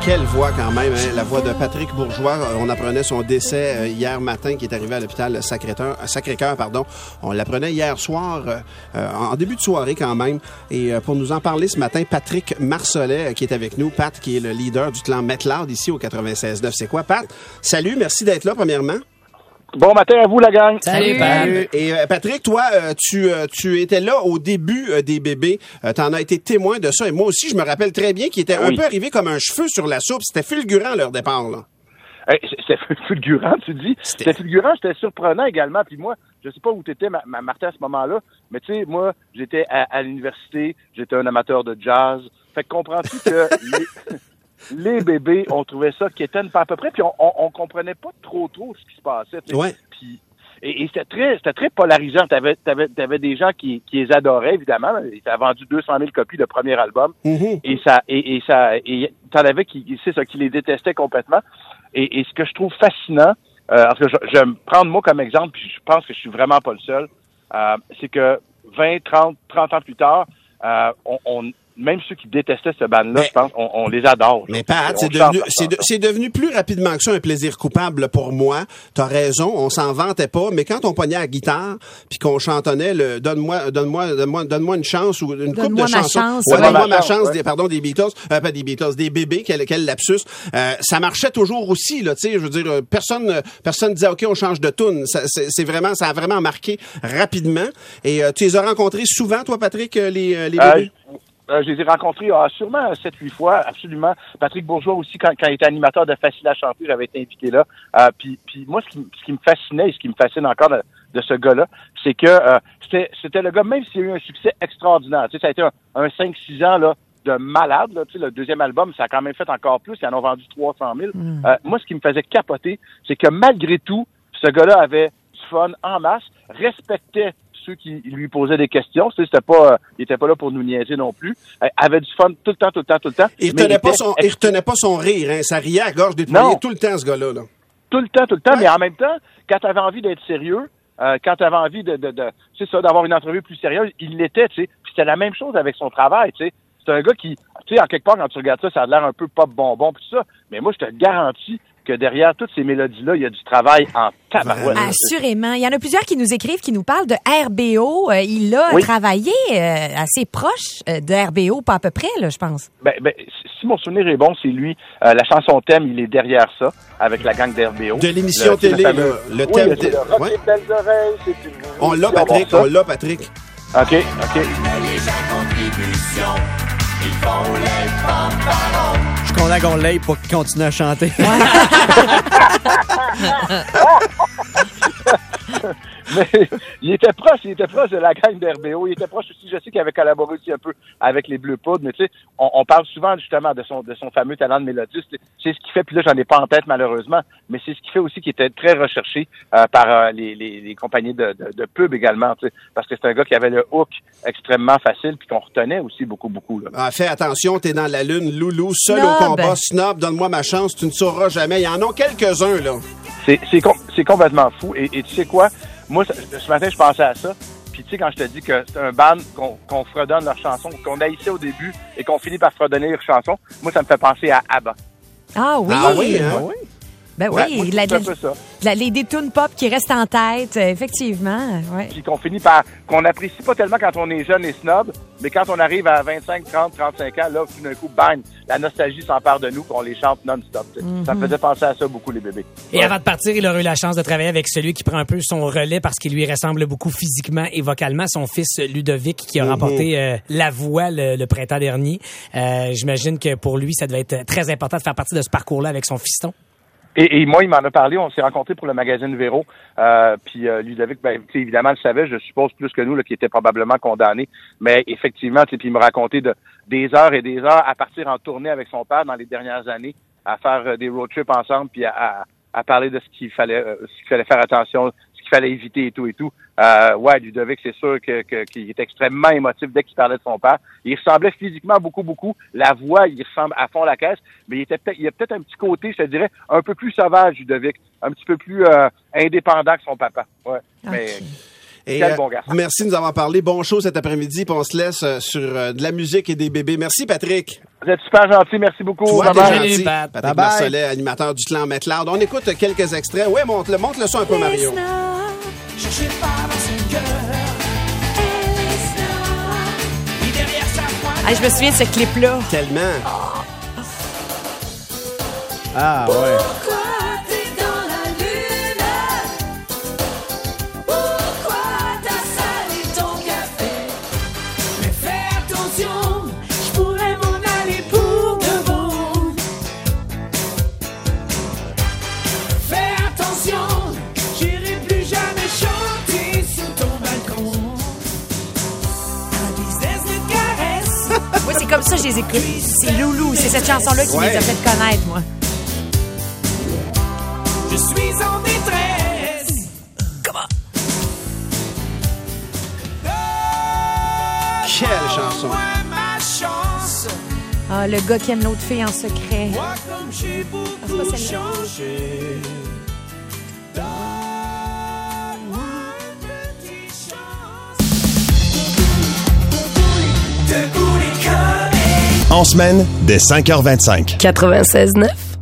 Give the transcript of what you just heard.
quelle voix quand même, hein? La voix de Patrick Bourgeois. On apprenait son décès hier matin, qui est arrivé à l'hôpital Sacré-Cœur. On l'apprenait hier soir, en début de soirée quand même. Et pour nous en parler ce matin, Patrick Marcelet, qui est avec nous. Pat, qui est le leader du clan MetLoud ici au 96.9. C'est quoi, Pat? Salut, merci d'être là, premièrement. Bon matin à vous, la gang. Salut, Pat. Et Patrick, toi, tu étais là au début des bébés. T'en as été témoin de ça. Et moi aussi, je me rappelle très bien qu'ils étaient un peu arrivés comme un cheveu sur la soupe. C'était fulgurant, leur départ, là. C'était fulgurant, tu dis. C'était fulgurant, c'était surprenant également. Puis moi, je sais pas où t'étais, Martin, à ce moment-là, mais tu sais, moi, j'étais à l'université, j'étais un amateur de jazz. Fait que comprends-tu que les bébés, on trouvait ça quétaine pas à peu près, puis on comprenait pas trop ce qui se passait. Ouais. Puis, et c'était très polarisant. T'avais des gens qui les adoraient, évidemment. Ils avaient vendu 200 000 copies de premier album. Mm-hmm. Et t'en avais qui les détestaient complètement. Et ce que je trouve fascinant, parce que je vais me prendre moi comme exemple, puis je pense que je suis vraiment pas le seul, c'est que 20, 30 ans plus tard, même ceux qui détestaient ce band-là, je pense, on les adore. Mais Pat, c'est devenu plus rapidement que ça un plaisir coupable pour moi. T'as raison, on s'en vantait pas, mais quand on pognait la guitare puis qu'on chantonnait le donne-moi une chance ou une couple de chansons. Donne-moi ma chance, des Beatles, pas des Beatles, des bébés, quel lapsus. Ça marchait toujours aussi, là, tu sais, je veux dire, personne disait OK, on change de tune. Ça a vraiment marqué rapidement. Et tu les as rencontrés souvent, toi, Patrick, les bébés? Je les ai rencontrés sûrement 7-8 fois, absolument. Patrick Bourgeois aussi, quand il était animateur de Facile à chanter, j'avais été invité là. Puis moi, ce qui me fascinait et ce qui me fascine encore de ce gars-là, c'est que c'était le gars, même s'il y a eu un succès extraordinaire, tu sais, ça a été un 5-6 ans là de malade, là, tu sais, le deuxième album, ça a quand même fait encore plus, ils en ont vendu 300 000. Moi, ce qui me faisait capoter, c'est que malgré tout, ce gars-là avait du fun en masse, respectait ceux qui lui posaient des questions. Tu sais, il était pas là pour nous niaiser non plus. Avait du fun tout le temps. Il retenait pas son rire, hein. Ça riait à gorge déployée tout le temps, ce gars-là, là. Tout le temps. Ouais. Mais en même temps, quand t'avais envie d'être sérieux, quand t'avais envie c'est ça, d'avoir une entrevue plus sérieuse, il l'était, tu sais. Puis c'était la même chose avec son travail, tu sais. C'est un gars qui, tu sais, en quelque part, quand tu regardes ça, ça a l'air un peu pop bonbon pis tout ça. Mais moi, je te garantis que derrière toutes ces mélodies-là, il y a du travail en tabarouette. Assurément. Il y en a plusieurs qui nous écrivent, qui nous parlent de RBO. Il a travaillé assez proche de RBO, pas à peu près, là, je pense. Ben, si mon souvenir est bon, c'est lui. La chanson thème, il est derrière ça, avec la gang d'RBO. De l'émission télé, le thème. Ouais. Belles oreilles, c'est une... On l'a, Patrick. OK. Je suis content qu'on l'aille pour qu'il continue à chanter. Mais il était proche de la gang d'RBO. Il était proche aussi, je sais qu'il avait collaboré aussi un peu avec les Bleu Poudre, mais tu sais, on parle souvent justement de son fameux talent de mélodiste. C'est ce qui fait, puis là j'en ai pas en tête malheureusement, mais c'est ce qui fait aussi qu'il était très recherché par les compagnies de pub également, tu sais, parce que c'est un gars qui avait le hook extrêmement facile puis qu'on retenait aussi beaucoup là. Ah, fais attention, t'es dans la lune, loulou, seul au combat, snob, donne-moi ma chance, tu ne sauras jamais. Il y en a quelques-uns là. C'est complètement fou. Et tu sais quoi? Moi, ce matin, je pensais à ça. Puis tu sais, quand je te dis que c'est un band qu'on fredonne leurs chansons, qu'on haïssait au début et qu'on finit par fredonner leurs chansons, moi, ça me fait penser à ABBA. Ah oui? Ah oui, hein? Ben oui, les détounes pop qui restent en tête, effectivement. Ouais. Puis qu'on n'apprécie pas tellement quand on est jeune et snob, mais quand on arrive à 25, 30, 35 ans, là, tout d'un coup, bang, la nostalgie s'empare de nous, qu'on les chante non-stop. Ça me faisait penser à ça beaucoup, les bébés. Et avant de partir, il aura eu la chance de travailler avec celui qui prend un peu son relais parce qu'il lui ressemble beaucoup physiquement et vocalement, son fils Ludovic, qui a remporté La Voix le printemps dernier. J'imagine que pour lui, ça devait être très important de faire partie de ce parcours-là avec son fiston. Et moi, il m'en a parlé, on s'est rencontrés pour le magazine Véro, puis Ludovic, évidemment, le savait, je suppose plus que nous, là, qui était probablement condamné, mais effectivement, puis il me racontait des heures et des heures à partir en tournée avec son père dans les dernières années, à faire des road trips ensemble, puis à parler de ce qu'il fallait faire attention, ce qu'il fallait éviter et tout. Ludovic, c'est sûr qu'il est extrêmement émotif dès qu'il parlait de son père. Il ressemblait physiquement beaucoup. La voix, il ressemble à fond la caisse, mais il y a peut-être un petit côté, je te dirais, un peu plus sauvage, Ludovic, un petit peu plus indépendant que son papa. Ouais. Okay. Mais quel bon garçon. Merci de nous avoir parlé. Bon show cet après-midi, puis on se laisse sur de la musique et des bébés. Merci, Patrick. Vous êtes super gentil, merci beaucoup. Toi, t'es Bye-bye. gentil. Pat. Patrick Bye-bye. Marcelet, animateur du clan McLeod. On écoute quelques extraits. Ouais, monte le son un peu, Mario. Ah, je me souviens de ce clip-là. Tellement. Ah, ouais. Moi, c'est comme ça que je les écoute. C'est Loulou. C'est cette chanson-là qui Ouais. les a fait connaître, moi. Je suis en détresse. Comment? Quelle chanson. Ma chance. Ah, le gars qui aime l'autre fille en secret. Moi comme j'ai beaucoup c'est pas celle-là. changé. Donne-moi une petite chance. Debout les communs. En semaine, dès 5h25. 96.9.